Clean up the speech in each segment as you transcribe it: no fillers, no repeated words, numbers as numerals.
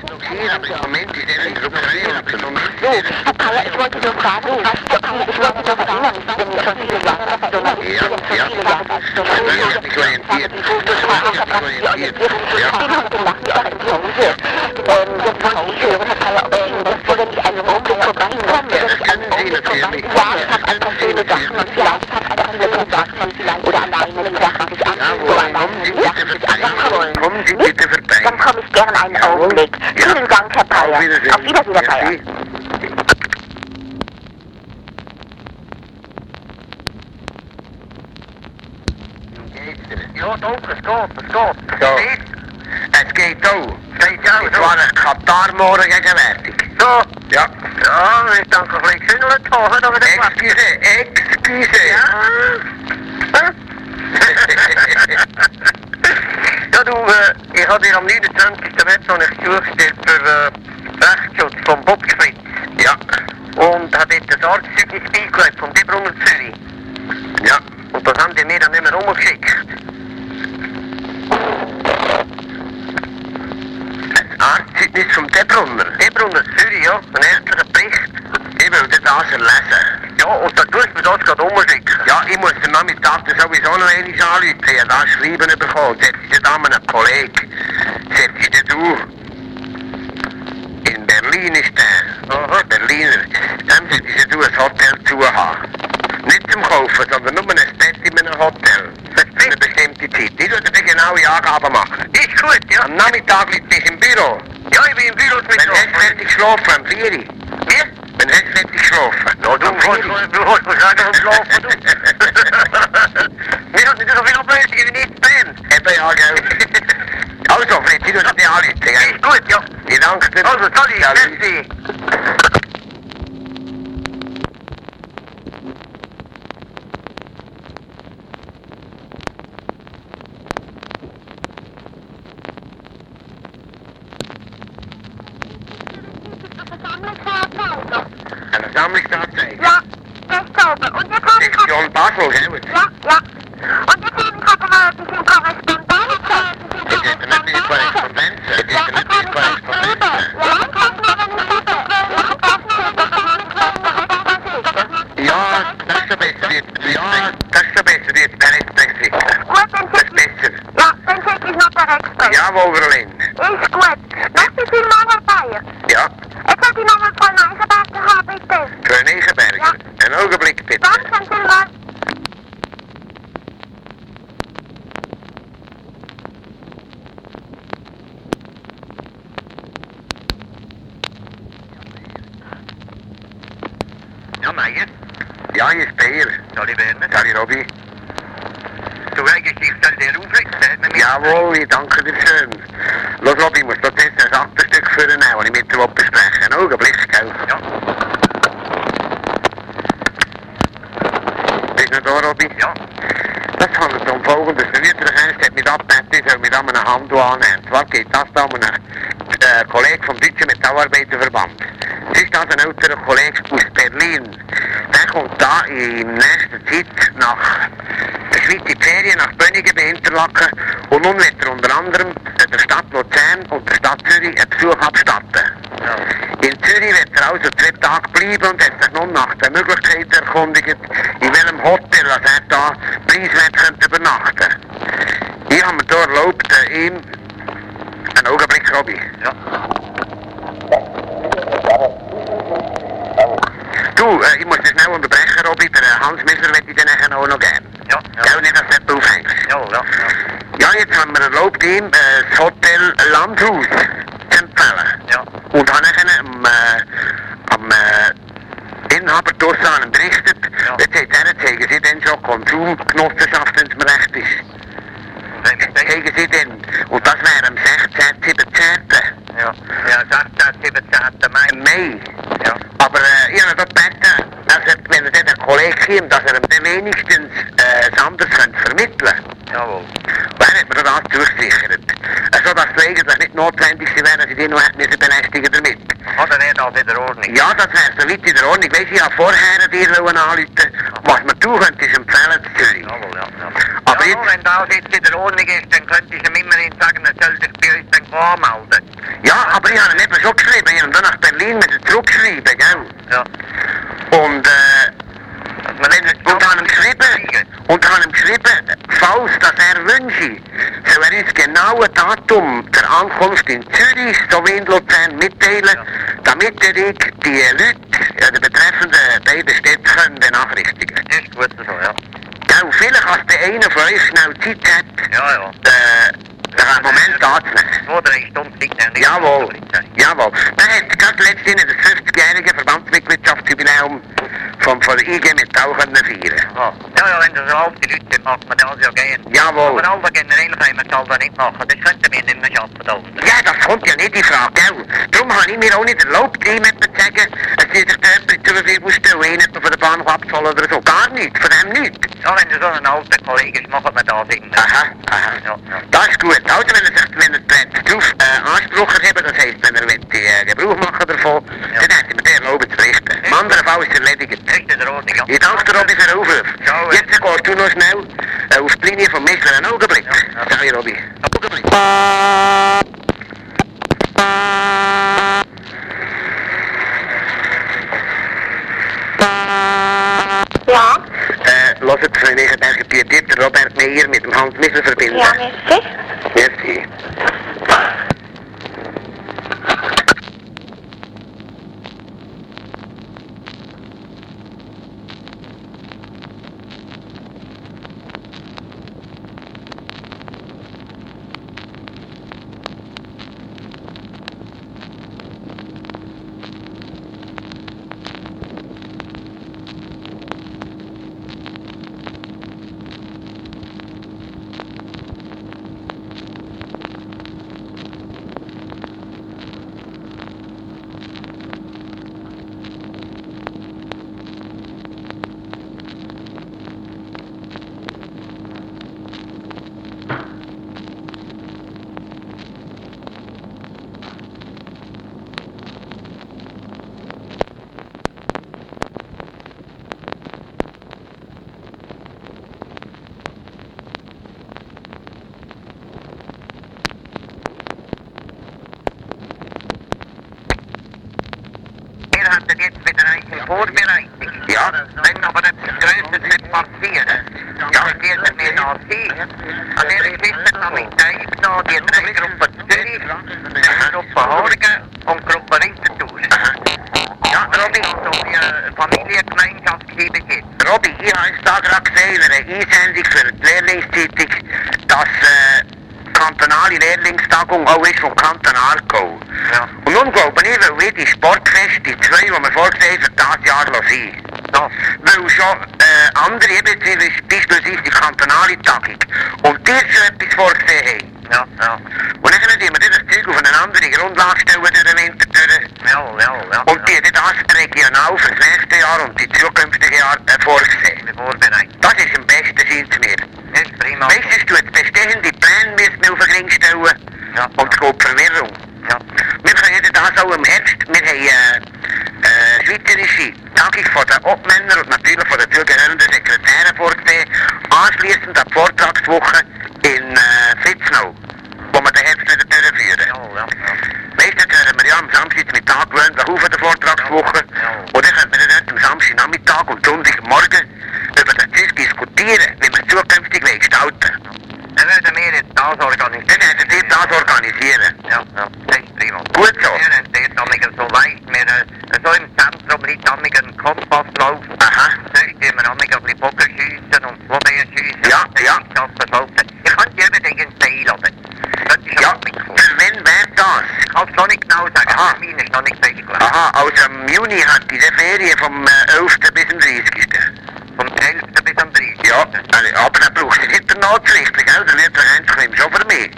noch gesehen, aber im Moment ist er in der Ukraine. Aber im Moment So, Herr Paller, ich wollte nur fragen, ich wollte nur fragen, denn schon viele Jahre als Journalist, Ja. Ich habe mich orientiert. Kommen Sie bitte vorbei. Dann komme ich gerne einen Augenblick. Vielen Dank, Herr Paller. Auf Wiedersehen. Auf Wiedersehen, Herr Paller. Merci. Ja, doch, es geht. So. Es geht auch. Es war ein Katar-Morgen gegenwärtig. So, Ja. ja, ich danke ein bisschen gesündelt haben, aber das war... Excuse. Ja, du, ich habe dir am 29. März noch nicht zugestellt für Rechtsschutz vom Bobschmidt. Ja. Und habe dort das Arztzeugnis beigelegt vom Debrunner Zürich. Ja. Und das haben die mir dann nicht mehr rumgeschickt. Ein Arztzeugnis vom Debrunner. Debrunner Zürich, ja, ein ärztlicher Bericht. Ich will das erlesen. Ja, und dann tust du mir das gerade rumschicken. Ja, ich muss den Nachmittag sowieso noch einmal anrufen. Ich habe das Schreiben bekommen. Jetzt ist da ein Kollege. Jetzt ist du. In Berlin ist der. Aha. Der Berliner. Dem solltest du ein Hotel zu haben. Nicht zum Kaufen, sondern nur ein Bett in einem Hotel. Für eine bestimmte Zeit. Ich würde dir genaue Angaben machen. Ist gut, ja. Am Nachmittag liegt ich im Büro. Ja, ich bin im Büro mit Wenn hast du fertig geschlafen, am 4 Uhr. Wie? Wenn hast du fertig geschlafen. Ja, du kannst mir sagen, was schlafen, du. Wir haben nicht so viel Ablösung wie nicht Bern. Eben ja, gell. Also, Fritzi, du hast dich anrufen, gell? Ist gut, ja. Ich danke dir. Also, Sally, Ja, merci. Eine Sammlungsanzeige. Ja, das glaube ich. Und jetzt habe ich Sektion Basel, gell? ja. Und jetzt habe ich gerade ein bisschen Korrespondenz. Das ist nicht die Korrespondenz. Das ist nicht die Korrespondenz. Ja, das ist schon besser. Ja, das ist schon besser. Jetzt per Express sicher. Gut, dann Das schicke ist besser. ja, dann schicke ich noch per Express. Jawohl, Berlin. Ist gut. Merci vielmals, Herr Bayer. Ja, Jetzt hätte ich noch eine Frau Neichenberger haben, bitte. für Neichenberger. Einen Augenblick, bitte. Danke vielmals. Ja, Meier. Ja, hier ist Bayer. Sally Werner. Sali Robby. Du eigentlich stell dir auf, Jawohl, ich danke dir schön. Los, Robby, ich muss dort jetzt ein Aktenstück führen, das ich mit dir besprechen will. Einen Augenblick, gell? Ja. Bist du noch da, Robby? Ja. Das handelt um Folgendes. Der Wütererst hat mich abgebeten, ich soll mit einem Handel annehmen. Zwar geht das da um einen Kollegen vom Deutschen Metallarbeiterverband. Es ist das ein älterer Kollege aus Berlin. Der kommt da in nächster Zeit nach der Schweiz in die Ferien, nach Bönigen bei Interlaken. Und nun wird er unter anderem der Stadt Luzern und der Stadt Zürich einen Besuch abstatten. Ja. In Zürich wird er also 2 Tage bleiben und hat sich nun nach der Möglichkeit erkundigt, in welchem Hotel er da preiswert könnte übernachten. Ich habe mir da erlaubt, ihm einen Augenblick, Robby. Ja. Du, ich muss dich schnell unterbrechen, Robby. Der Hans Miller möchte ich dir nachher auch noch geben. Ja. Gell, nicht, dass du nicht aufhängst. Ja. Ja, jetzt haben wir erlaubt, ihm das Hotel Landhaus zu empfehlen. Ja. Und habe nachher am Inhaber Dossan berichtet. Ja. Jetzt zeigen sie dann schon Konsumgenossenschaft, wenn es mir recht ist. Wenn ich denke. Zeigen sie dann. Und das wäre am 16., 17. Ja. Ja, 16, 17. Mai. Ja. Aber ich habe dort gebeten, dass wenn er dann ein Kollege kommt, dass er ihm dann wenigstens es anders vermitteln könnte. Jawohl. Wer hat mir das zugesichert? Also, dass es eigentlich nicht notwendig wäre, dass ich die noch hätte belästigen damit. Hat er nicht alles in der Ordnung? Ja, das wäre so weit in der Ordnung. Weißt du, ich habe vorher dir anrufen, was man tun könnte, ist empfehlen zu Zürich. Jawohl, ja. Aber Ja, jetzt- wenn das jetzt in der Ordnung ist, dann könnte ich ihm immerhin sagen, er soll sich bei uns dann anmelden. Ja, aber ich habe ihm eben schon geschrieben, ich habe ihm dann nach Berlin müssen zurückschreiben, gell? Ja. Und habe ihm geschrieben, falls das er wünsche, soll er uns genaue Datum der Ankunft in Zürich sowie in Luzern mitteilen, damit er die Leute, die betreffenden beiden Städte können benachrichtigen. Ist gut so, ja. Gell, vielleicht, als der einer von euch schnell Zeit hat, Ja. den Moment anzunehmen. 2-3 Stunden Zeit. Jawohl. Man hat gerade letztens das 50-jährige Verbandsmitgliedschaftsjubiläum von der IG Metall können feiern. Ja, wenn das so alte Leute sind, macht man das ja gerne. Jawohl. Aber alle generell können wir das nicht machen. Das könnten wir nicht mehr schaffen da unten. Ja, das kommt ja nicht in Frage, gell? Darum habe ich mir auch nicht erlaubt, ihm etwas zu sagen, dass sie sich jemand zur Verfügung stellen, ihn etwa von der Bahnhof abzuholen oder so. Gar nichts, von dem nichts. Ja, wenn du so ein alter Kollege ist, machen wir das immer. Aha. Ja. Das ist gut. Also, wenn er darauf Anspruch erheben, das heisst, wenn er Gebrauch machen davon, dann hätte mir den erlaubt zu berichten. Im anderen Fall ist es erledigt. Ist in der Ordnung, ja. Ich danke dir, Robby, für den Aufruf. Ja, Jetzt gehst du noch schnell auf die Linie vom Michler. Einen Augenblick. Sorry, Robby. Augenblick. Ja, Hört es, wenn ich den Dieter Robert Meyer mit dem Hans Michler verbinden. ja, merci. Merci. Wir hatten jetzt wieder eine Vorbereitung. Ja. Wenn aber etwas Größeres wird passieren, ja, dann werden wir da sein. An dieser Geschichte damit teilgenommen, die 3 Gruppen Zürich, die Gruppe Horgen und die Gruppe Winterthur. Ja, Robby, so die Familiengemeinschaft hier bis jetzt. Robby, ich habe es da gerade gesehen in einer Einsendung für die Lehrlingszeitung, dass kantonale Lehrlingstagung auch ist vom Kanton Aargau. Ja. Und nun glaube ich, weil wir die Sportfeste, die 2, die wir vorgesehen haben, für dieses Jahr sein. Ja. Weil schon andere Ebenen, beispielsweise die kantonale Tagung, und die schon etwas vorgesehen haben. Ja. Und dann müssen wir das Zeug auf eine andere Grundlage stellen durch den Winter durch. Ja. Und die haben das regional für das nächste Jahr und die zukünftigen Jahre vorgesehen. Vorbereitet. Das ist am besten, scheint es mir. Das ist prima. Meistens du jetzt bestehende Pläne müssen wir auf den Ring stellen Ja. und es geht Verwirrung. Ja. Wir können das auch im Herbst. Wir haben schweizerische Tagung von den Obmänner und natürlich von den zugehörenden Sekretären vorgesehen. Anschliessend an die Vortragswoche in Fitznau, wo wir den Herbst wieder durchführen. Ja. Meistens hören wir ja am Samstagmittag gewöhnlich auf der Vortragswoche. Und dann können wir dort am Samstagnachmittag und Sonntagmorgen über das Zeug diskutieren, wie wir es zukünftig gestalten. Dann werden wir jetzt das organisieren. Dann werden Sie das organisieren. Ja, das ist prima. Gut so. Wir haben dort damals so leicht, so im Zentrum liegt damals ein Kompasslauf. Aha. Dort tun wir damals ein bisschen Bogen schiessen und Flodbeerschiessen. Ja. Ich könnte die übrigens einladen. Das ist Ja, auch mitgekommen. für wen wäre das? Ich kann es noch nicht genau sagen, Aha. der Termin ist noch nicht festgelegt. Aha, also im Juni hat diese Ferien vom 11. bis zum 30. Vom 11. bis am 30. Ja, aber dann brauchst du nicht der Notpflichtig, gell? Dann wird der Hänschklim schon für mich.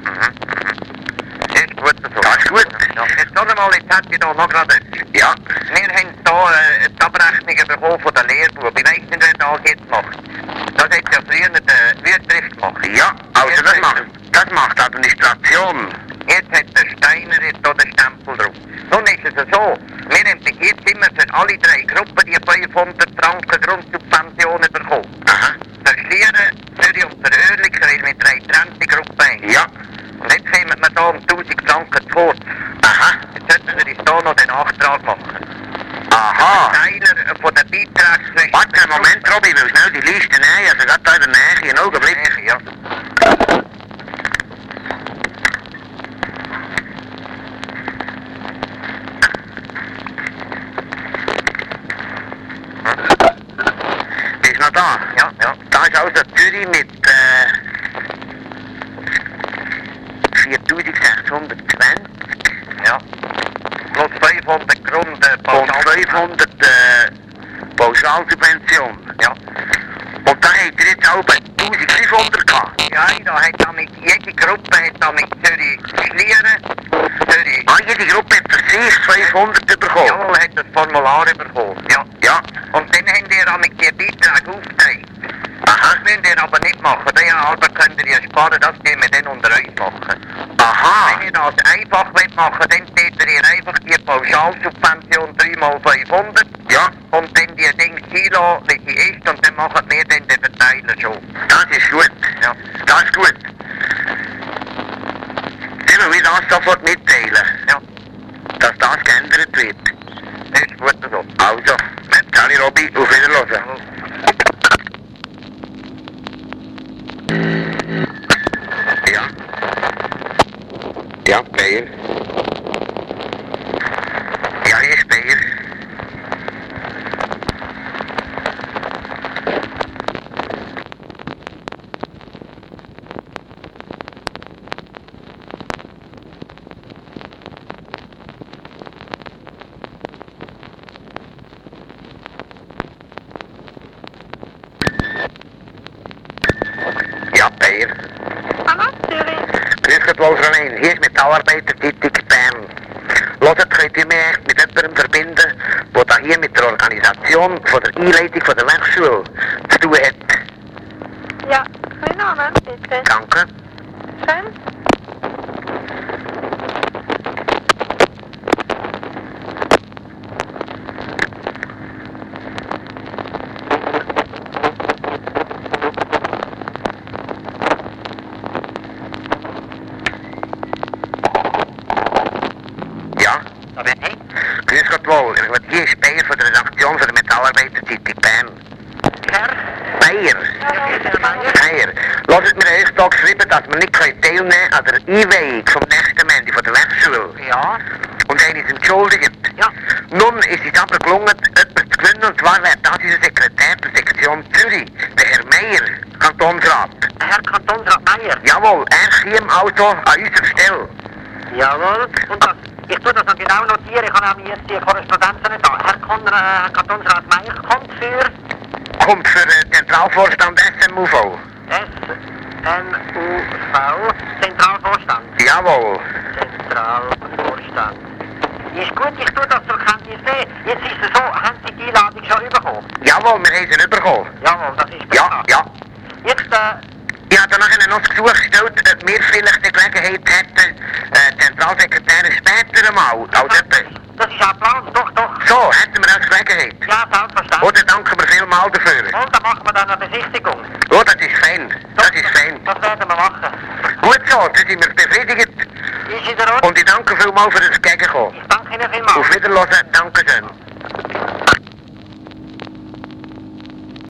Ist gut so. Das ist gut. Ja, jetzt noch einmal, jetzt hätte ich da noch gerade etwas. Ja, Wir haben hier die Abrechnung bekommen von den Lehrbuben. Ich weiss nicht, wer das jetzt macht. Das hat ja früher der Wüttrich gemacht. ja, also das macht die Administration. Jetzt hat der Steiner jetzt hier den Stempel drauf. Nun ist es so, wir haben bis jetzt immer für alle 3 Gruppen die 500 Franken Grundsubventionen bekommen. Aha, Für Schieren, Zürich und für Oerlikon, weil wir 3 getrennte Gruppen haben. ja, Und jetzt kommen wir da um 1000 Franken zu kurz. aha, Zürich mit 4620. Ja. Plus 500 Grund Und 500 Pauschalsubvention. Ja. Und da habt ihr jetzt auch bei 1500 gehabt. Ja, da hat damit, jede Gruppe hat damit Zürich Schlieren, Zürich. Ah, jede Gruppe hat für sich 500 bekommen. Jawohl, hat das Formular bekommen. Ja. Ja. Und dann haben die damit die Beiträge aufgeteilt. Aha. Das müsst ihr aber nicht machen. Die Arbeit könnt ihr ja sparen, das gehen wir dann unter euch machen. Aha. Wenn ihr das einfach machen wollt, dann tätet ihr einfach die Pauschalsubvention 3x500. Ja. Und dann die Dings Kilo, wie sie ist, und dann machen wir dann den Verteiler schon. Das ist gut. Ja. Das ist gut. Dann will ich das sofort mitteilen, Ja, dass das geändert wird. das ist gut so. Also, Sally Robby, auf Wiederhören. Ja. Ja, Bayer. Ja, hier ist Bayer. Ja, Bayer. Hallo, Zürich. Grüß Gott, Wolfram. Hier ist Metallarbeiter-Zeitung Bern. Hört, könnt ihr mich echt mit jemandem verbinden, der da hier mit der Organisation von der Einleitung von der Werkschule zu tun hat? Ja, mein Name, bitte. Danke. Schön. Ja? Da bin ich. Grüß Gott wohl. Hier ist Bayer von der Redaktion von der Metallarbeiter-Zeitung Bern. Herr? Bayer. Bayer. Lasst mir euch da geschrieben, dass wir nicht teilnehmen können an der Einweihung vom nächsten Ende von der Werkschule. Ja. Und einen ist entschuldigt. Ja. Nun ist es aber gelungen, jemanden zu gewinnen, und zwar wäre das unser Sekretär der Sektion Zürich, der Herr Meier, Kantonsrat. Herr Kantonsrat Meier. Jawohl, er käme also an unserer Stelle. Jawohl. Und das, ich tue das noch genau notieren, ich habe nämlich jetzt die Korrespondenzen nicht da. Herr Kantonsrat Meier kommt für Kommt für den Zentralvorstand SMUV. SMUV, Zentralvorstand. Jawohl. Zentralvorstand. Ist gut, ich tue das zur Kenntnis nehmen. Jetzt ist es so, haben Sie die Einladung schon bekommen? Jawohl, wir haben sie bekommen. Jawohl, das ist Ja, besser. ja. Jetzt, Ich habe dann nachher noch das Gesuch gestellt, ob wir vielleicht die Gelegenheit hätten, Zentralsekretär später einmal, also etwa. das ist ein Plan, doch, doch. So, hätten wir auch Gelegenheit. Ja, selbstverständlich. Oder danken wir vielmals dafür. Und dann machen wir dann eine Besichtigung. Oh, das ist fein. Das ist fein. Das werden wir machen. Gut so, dann sind wir befriedigt. Ist in der Ordnung. Und ich danke vielmals für das Gegenkommen. Ich danke Ihnen vielmals. Auf Wiederhören, danke schön.